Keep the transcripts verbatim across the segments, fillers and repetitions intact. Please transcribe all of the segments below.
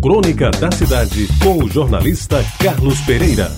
Crônica da Cidade, com o jornalista Carlos Pereira.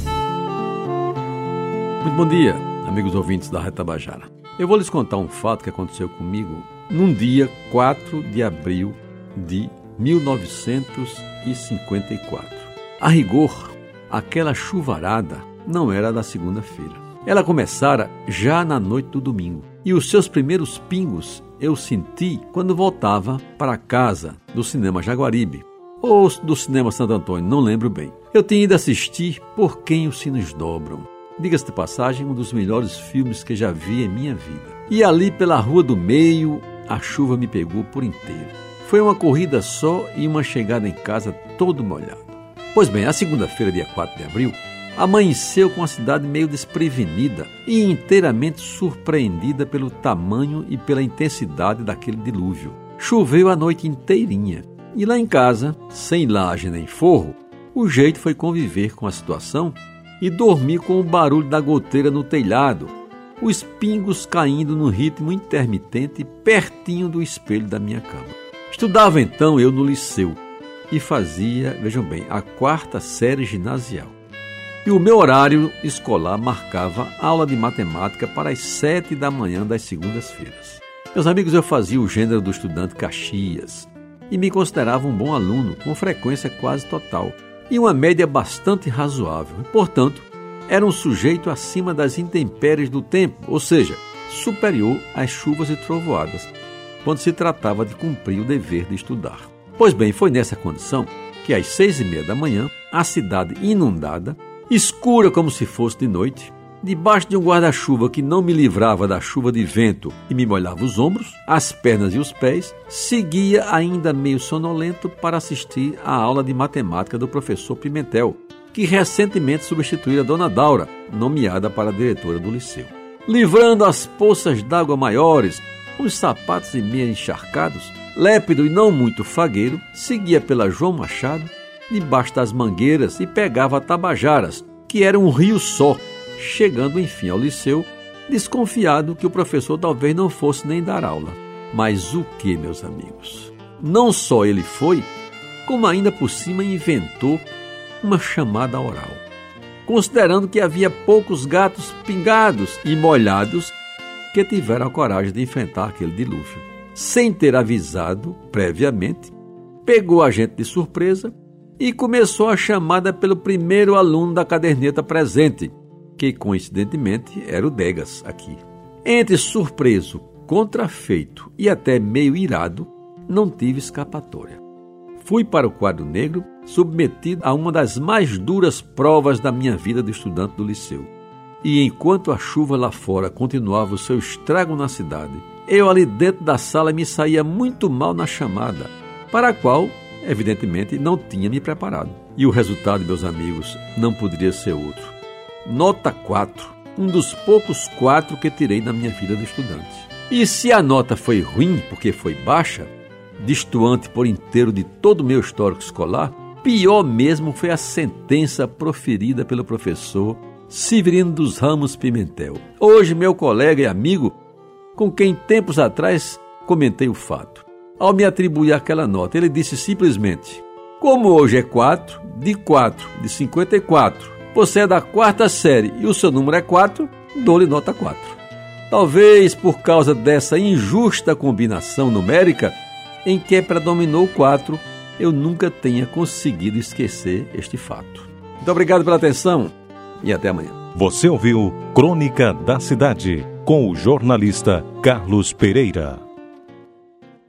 Muito bom dia, amigos ouvintes da Rádio Tabajara. Eu vou lhes contar um fato que aconteceu comigo num dia quatro de abril de mil novecentos e cinquenta e quatro. A rigor, aquela chuvarada não era da segunda-feira. Ela começara já na noite do domingo. E os seus primeiros pingos eu senti quando voltava para casa do cinema Jaguaribe, ou do cinema Santo Antônio, não lembro bem. Eu tinha ido assistir Por Quem os Sinos Dobram. Diga-se de passagem, um dos melhores filmes que já vi em minha vida. E ali pela Rua do Meio, a chuva me pegou por inteiro. Foi uma corrida só e uma chegada em casa todo molhado. Pois bem, a segunda-feira, dia quatro de abril, amanheceu com a cidade meio desprevenida e inteiramente surpreendida pelo tamanho e pela intensidade daquele dilúvio. Choveu a noite inteirinha e lá em casa, sem laje nem forro, o jeito foi conviver com a situação e dormir com o barulho da goteira no telhado, os pingos caindo num ritmo intermitente pertinho do espelho da minha cama. Estudava então eu no liceu e fazia, vejam bem, a quarta série ginasial. E o meu horário escolar marcava aula de matemática para as sete da manhã das segundas-feiras. Meus amigos, eu fazia o gênero do estudante Caxias e me considerava um bom aluno, com frequência quase total e uma média bastante razoável. E, portanto, era um sujeito acima das intempéries do tempo, ou seja, superior às chuvas e trovoadas, quando se tratava de cumprir o dever de estudar. Pois bem, foi nessa condição que às seis e meia da manhã, a cidade inundada, escura como se fosse de noite, debaixo de um guarda-chuva que não me livrava da chuva de vento e me molhava os ombros, as pernas e os pés, seguia ainda meio sonolento para assistir à aula de matemática do professor Pimentel, que recentemente substituíra a dona Daura, nomeada para a diretora do liceu. Livrando as poças d'água maiores, os sapatos e meias encharcados, lépido e não muito fagueiro, seguia pela João Machado, debaixo das mangueiras e pegava Tabajaras, que era um rio só, chegando enfim ao liceu, desconfiado que o professor talvez não fosse nem dar aula. Mas o que, meus amigos? Não só ele foi, como ainda por cima inventou uma chamada oral, considerando que havia poucos gatos pingados e molhados que tiveram a coragem de enfrentar aquele dilúvio. Sem ter avisado previamente, pegou a gente de surpresa e começou a chamada pelo primeiro aluno da caderneta presente, que coincidentemente era o Degas aqui. Entre surpreso, contrafeito e até meio irado, não tive escapatória. Fui para o quadro negro, submetido a uma das mais duras provas da minha vida de estudante do liceu. E enquanto a chuva lá fora continuava o seu estrago na cidade, eu ali dentro da sala me saía muito mal na chamada, para a qual, evidentemente, não tinha me preparado. E o resultado, meus amigos, não poderia ser outro. Nota quatro, um dos poucos quatro que tirei na minha vida de estudante. E se a nota foi ruim porque foi baixa, destoante por inteiro de todo o meu histórico escolar, pior mesmo foi a sentença proferida pelo professor Severino dos Ramos Pimentel, hoje meu colega e amigo, com quem tempos atrás comentei o fato. Ao me atribuir aquela nota, ele disse simplesmente: como hoje é quatro, de quatro, de cinquenta e quatro, você é da quarta série e o seu número é quatro, dou-lhe nota quatro. Talvez por causa dessa injusta combinação numérica em que predominou o quatro, eu nunca tenha conseguido esquecer este fato. Muito obrigado pela atenção e até amanhã. Você ouviu Crônica da Cidade, com o jornalista Carlos Pereira.